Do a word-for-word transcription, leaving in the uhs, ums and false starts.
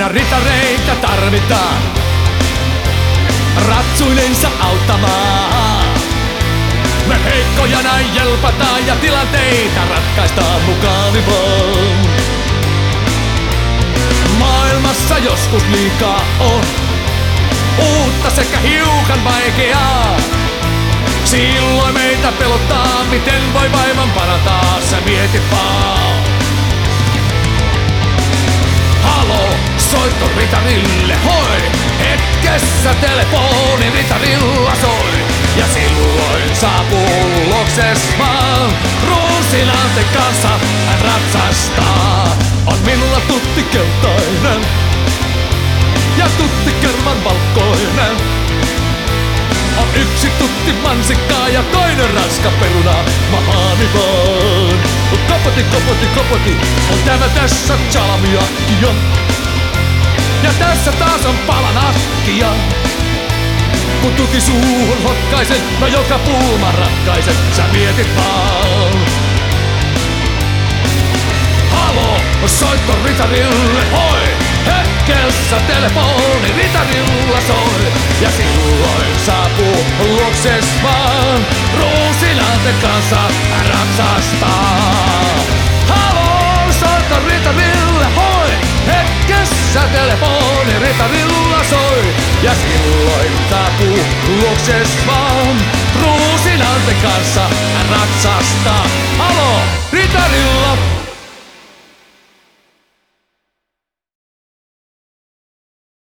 aina ritareita tarvitaan ratsuilensa auttamaan. Me heikkoja näin jelpataan ja tilanteita ratkaistaan mukavimmin. Maailmassa joskus liikaa on uutta sekä hiukan vaikeaa. Silloin meitä pelottaa, miten voi vaivan parantaa, sä mietit vaan. Halo, soitto ritarille, hoi! Hetkessä telefoni ritarilla soi. Ja silloin saapuu luokses vaan. Ruusinanten kanssa hän ratsastaa. On minulla tutti keltainen ja tutti kerman valkoinen. On yksi tutti mansikkaa ja toinen raska peruna. Mahaani vaan. Kopoti, kopoti, kopoti. On tämä tässä salmiakkia. Ja tässä taas on palanakkia. Kun tuti suuhun hokkaisen, no joka pulman ratkaisen, sä mietit vaan. Halo, soitto ritarille, hoi! Hetkessä telefoni ritarilla soi. Ja silloin saapuu luokses vaan. Ruusinanten kanssa hän ratsastaa. Halo, soitto ritarille, hoi! Hetkessä telefoni ritarilla soi. Ja silloin saapuu luokses vaan. Ruusinanten kanssa hän ratsastaa. Halo, ritarilla!